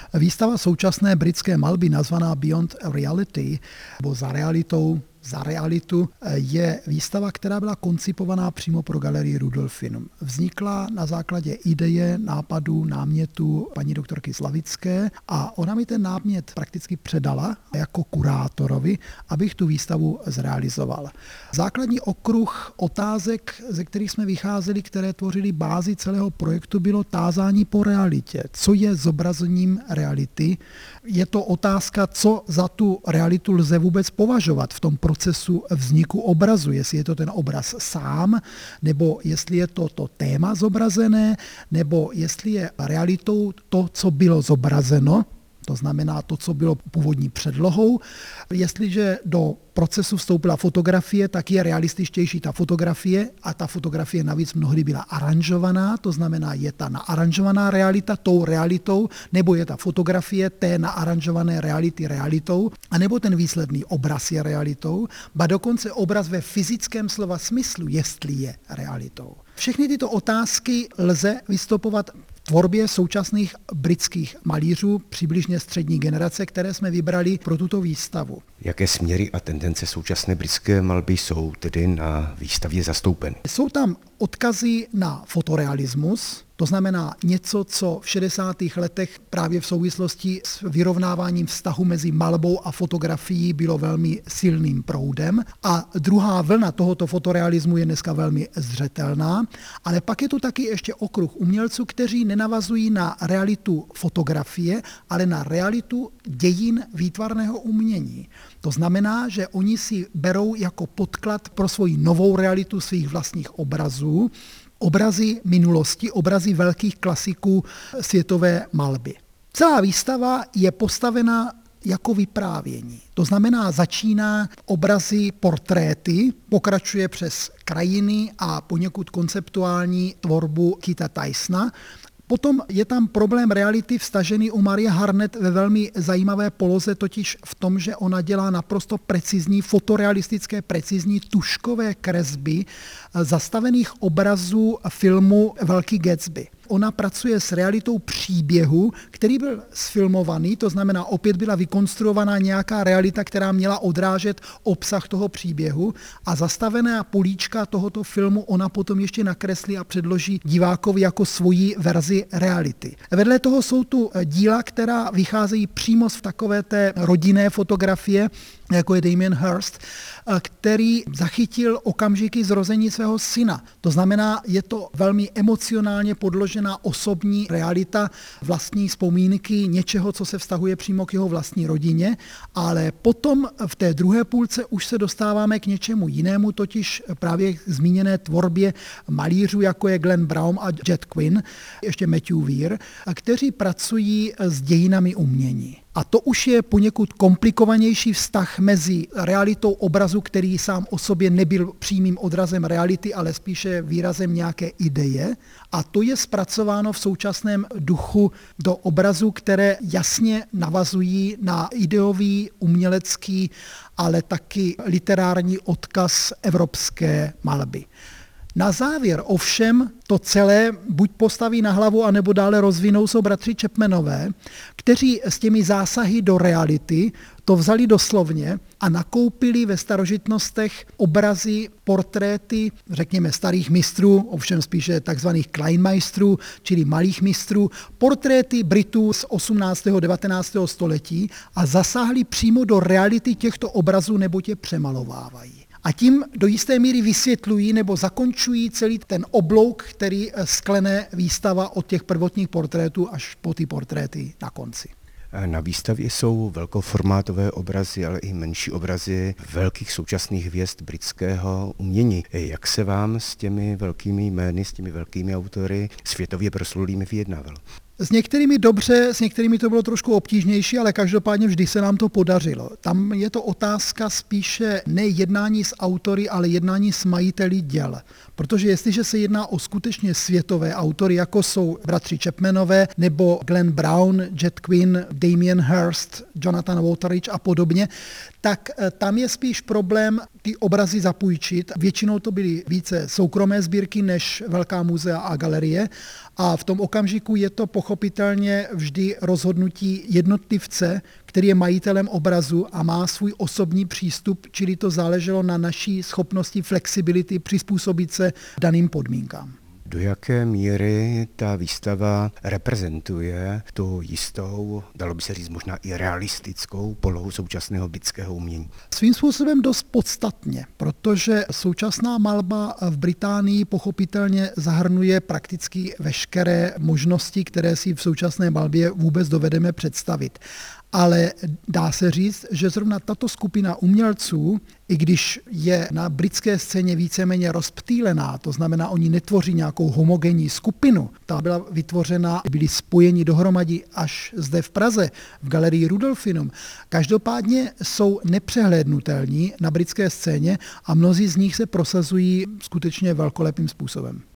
Výstava současné britské malby nazvaná Beyond Reality, nebo za realitu, je výstava, která byla koncipovaná přímo pro galerii Rudolfinum. Vznikla na základě ideje, nápadu, námětu paní doktorky Slavické a ona mi ten námět prakticky předala jako kurátorovi, abych tu výstavu zrealizoval. Základní okruh otázek, ze kterých jsme vycházeli, které tvořily bázi celého projektu, bylo tázání po realitě. Co je zobrazením reality? Je to otázka, co za tu realitu lze vůbec považovat v tom procesu vzniku obrazu, jestli je to ten obraz sám, nebo jestli je to téma zobrazené, nebo jestli je realitou to, co bylo zobrazeno, to znamená to, co bylo původní předlohou. Jestliže do procesu vstoupila fotografie, tak je realističtější ta fotografie a ta fotografie navíc mnohdy byla aranžovaná, to znamená, je ta naaranžovaná realita tou realitou, nebo je ta fotografie té naaranžované reality realitou, anebo ten výsledný obraz je realitou, ba dokonce obraz ve fyzickém slova smyslu, jestli je realitou. Všechny tyto otázky lze vystopovat v tvorbě současných britských malířů, přibližně střední generace, které jsme vybrali pro tuto výstavu. Jaké směry a tendence současné britské malby jsou tedy na výstavě zastoupeny? Jsou tam odkazy na fotorealismus, to znamená něco, co v 60. letech právě v souvislosti s vyrovnáváním vztahu mezi malbou a fotografií bylo velmi silným proudem. A druhá vlna tohoto fotorealismu je dneska velmi zřetelná, ale pak je tu taky ještě okruh umělců, kteří nenavazují na realitu fotografie, ale na realitu dějin výtvarného umění. To znamená, že oni si berou jako podklad pro svoji novou realitu svých vlastních obrazů, obrazy minulosti, obrazy velkých klasiků světové malby. Celá výstava je postavena jako vyprávění. To znamená, začíná obrazy, portréty, pokračuje přes krajiny a poněkud konceptuální tvorbu Keitha Tysona. Potom je tam problém reality vstažený u Marie Harnett ve velmi zajímavé poloze, totiž v tom, že ona dělá naprosto precizní, fotorealistické, precizní tuškové kresby zastavených obrazů filmu Velký Gatsby. Ona pracuje s realitou příběhu, který byl sfilmovaný, to znamená, opět byla vykonstruovaná nějaká realita, která měla odrážet obsah toho příběhu a zastavená políčka tohoto filmu ona potom ještě nakreslí a předloží divákovi jako svoji verzi reality. Vedle toho jsou tu díla, která vycházejí přímo z takové té rodinné fotografie, jako je Damien Hirst, který zachytil okamžiky zrození svého syna. To znamená, je to velmi emocionálně podložená osobní realita, vlastní vzpomínky něčeho, co se vztahuje přímo k jeho vlastní rodině, ale potom v té druhé půlce už se dostáváme k něčemu jinému, totiž právě k zmíněné tvorbě malířů, jako je Glenn Brown a Jet Quinn, ještě Matthew Weir, kteří pracují s dějinami umění. A to už je poněkud komplikovanější vztah mezi realitou obrazu, který sám o sobě nebyl přímým odrazem reality, ale spíše výrazem nějaké ideje. A to je zpracováno v současném duchu do obrazů, které jasně navazují na ideový, umělecký, ale taky literární odkaz evropské malby. Na závěr ovšem to celé buď postaví na hlavu, anebo dále rozvinou jsou bratři Chapmanové, kteří s těmi zásahy do reality to vzali doslovně a nakoupili ve starožitnostech obrazy, portréty, řekněme starých mistrů, ovšem spíše takzvaných Kleinmeistrů, čili malých mistrů, portréty Britů z 18. 19. století a zasáhli přímo do reality těchto obrazů, nebo tě přemalovávají. A tím do jisté míry vysvětlují nebo zakončují celý ten oblouk, který sklene výstava od těch prvotních portrétů až po ty portréty na konci. Na výstavě jsou velkoformátové obrazy, ale i menší obrazy velkých současných hvězd britského umění. Jak se vám s těmi velkými jmény, s těmi velkými autory světově proslulými vyjednával? S některými dobře, s některými to bylo trošku obtížnější, ale každopádně vždy se nám to podařilo. Tam je to otázka spíše ne jednání s autory, ale jednání s majiteli děl. Protože jestliže se jedná o skutečně světové autory, jako jsou bratři Chapmanové nebo Glenn Brown, Jet Quinn, Damien Hirst, Jonathan Wateridge a podobně, tak tam je spíš problém ty obrazy zapůjčit. Většinou to byly více soukromé sbírky než velká muzea a galerie a v tom okamžiku je to pochopitelně vždy rozhodnutí jednotlivce, který je majitelem obrazu a má svůj osobní přístup, čili to záleželo na naší schopnosti flexibility přizpůsobit se daným podmínkám. Do jaké míry ta výstava reprezentuje tu jistou, dalo by se říct možná i realistickou polohu současného britského umění? Svým způsobem dost podstatně, protože současná malba v Británii pochopitelně zahrnuje prakticky veškeré možnosti, které si v současné malbě vůbec dovedeme představit. Ale dá se říct, že zrovna tato skupina umělců, i když je na britské scéně víceméně rozptýlená, to znamená, oni netvoří nějakou homogenní skupinu, ta byla vytvořena, byli spojeni dohromady až zde v Praze, v galerii Rudolfinum. Každopádně jsou nepřehlédnutelní na britské scéně a mnozí z nich se prosazují skutečně velkolepým způsobem.